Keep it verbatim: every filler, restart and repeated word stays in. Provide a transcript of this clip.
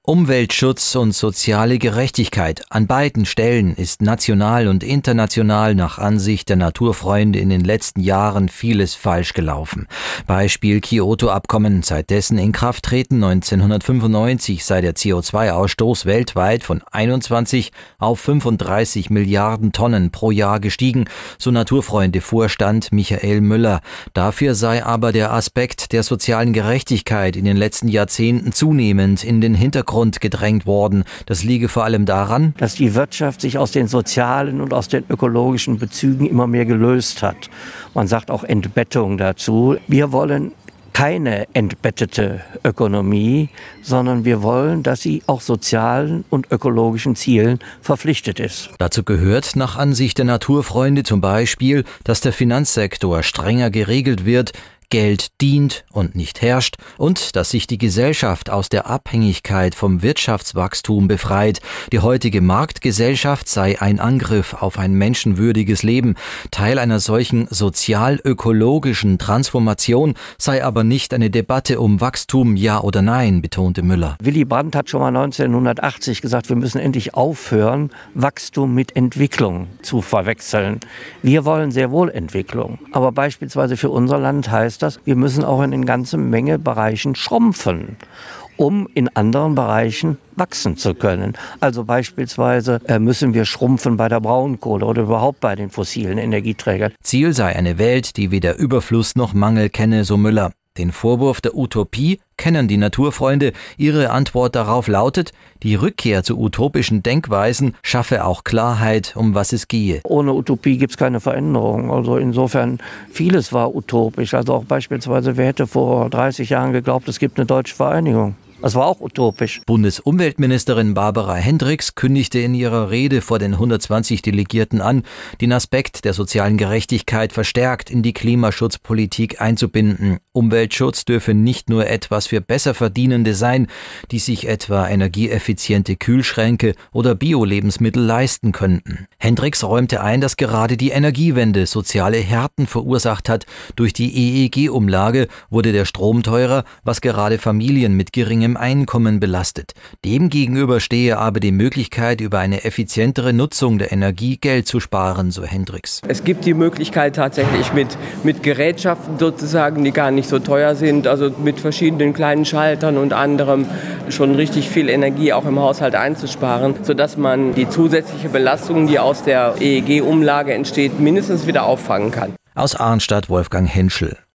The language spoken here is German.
Umweltschutz und soziale Gerechtigkeit. An beiden Stellen ist national und international nach Ansicht der Naturfreunde in den letzten Jahren vieles falsch gelaufen. Beispiel Kyoto-Abkommen. Seit dessen Inkrafttreten neunzehnhundertfünfundneunzig sei der C O zwei Ausstoß weltweit von einundzwanzig auf fünfunddreißig Milliarden Tonnen pro Jahr gestiegen, so Naturfreunde-Vorstand Michael Müller. Dafür sei aber der Aspekt der sozialen Gerechtigkeit in den letzten Jahrzehnten zunehmend in den Hintergrund gedrängt worden. Das liege vor allem daran, dass die Wirtschaft sich aus den sozialen und aus den ökologischen Bezügen immer mehr gelöst hat. Man sagt auch Entbettung dazu. Wir wollen keine entbettete Ökonomie, sondern wir wollen, dass sie auch sozialen und ökologischen Zielen verpflichtet ist. Dazu gehört nach Ansicht der Naturfreunde zum Beispiel, dass der Finanzsektor strenger geregelt wird, Geld dient und nicht herrscht und dass sich die Gesellschaft aus der Abhängigkeit vom Wirtschaftswachstum befreit. Die heutige Marktgesellschaft sei ein Angriff auf ein menschenwürdiges Leben. Teil einer solchen sozial-ökologischen Transformation sei aber nicht eine Debatte um Wachstum, ja oder nein, betonte Müller. Willy Brandt hat schon mal neunzehnhundertachtzig gesagt, wir müssen endlich aufhören, Wachstum mit Entwicklung zu verwechseln. Wir wollen sehr wohl Entwicklung, aber beispielsweise für unser Land heißt das, wir müssen auch in eine ganze Menge Bereichen schrumpfen, um in anderen Bereichen wachsen zu können. Also beispielsweise müssen wir schrumpfen bei der Braunkohle oder überhaupt bei den fossilen Energieträgern. Ziel sei eine Welt, die weder Überfluss noch Mangel kenne, so Müller. Den Vorwurf der Utopie kennen die Naturfreunde. Ihre Antwort darauf lautet, die Rückkehr zu utopischen Denkweisen schaffe auch Klarheit, um was es gehe. Ohne Utopie gibt es keine Veränderung. Also insofern, vieles war utopisch. Also auch beispielsweise, wer hätte vor dreißig Jahren geglaubt, es gibt eine deutsche Vereinigung. Das war auch utopisch. Bundesumweltministerin Barbara Hendricks kündigte in ihrer Rede vor den hundertzwanzig Delegierten an, den Aspekt der sozialen Gerechtigkeit verstärkt in die Klimaschutzpolitik einzubinden. Umweltschutz dürfe nicht nur etwas für Besserverdienende sein, die sich etwa energieeffiziente Kühlschränke oder Bio-Lebensmittel leisten könnten. Hendricks räumte ein, dass gerade die Energiewende soziale Härten verursacht hat. Durch die E E G-Umlage wurde der Strom teurer, was gerade Familien mit geringem Einkommen belastet. Demgegenüber stehe aber die Möglichkeit, über eine effizientere Nutzung der Energie Geld zu sparen, so Hendricks. Es gibt die Möglichkeit tatsächlich mit, mit Gerätschaften sozusagen, die gar nicht so teuer sind, also mit verschiedenen kleinen Schaltern und anderem schon richtig viel Energie auch im Haushalt einzusparen, sodass man die zusätzliche Belastung, die aus der E E G-Umlage entsteht, mindestens wieder auffangen kann. Aus Arnstadt Wolfgang Henschel.